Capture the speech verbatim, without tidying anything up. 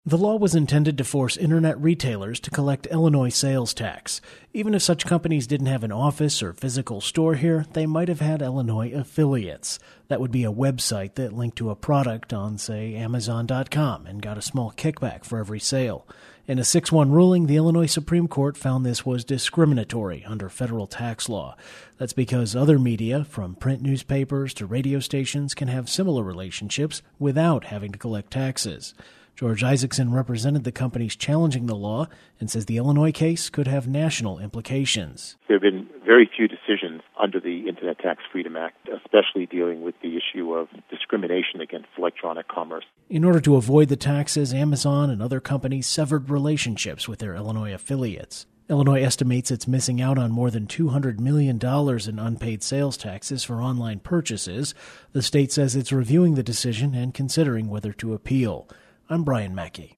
The law was intended to force internet retailers to collect Illinois sales tax. Even if such companies didn't have an office or physical store here, they might have had Illinois affiliates. That would be a website that linked to a product on, say, Amazon dot com and got a small kickback for every sale. In a six one ruling, the Illinois Supreme Court found this was discriminatory under federal tax law. That's because other media, from print newspapers to radio stations, can have similar relationships without having to collect taxes. George Isaacson represented the companies challenging the law and says the Illinois case could have national implications. There have been very few decisions under the Internet Tax Freedom Act, especially dealing with the issue of discrimination against electronic commerce. In order to avoid the taxes, Amazon and other companies severed relationships with their Illinois affiliates. Illinois estimates it's missing out on more than two hundred million dollars in unpaid sales taxes for online purchases. The state says it's reviewing the decision and considering whether to appeal. I'm Brian Mackey.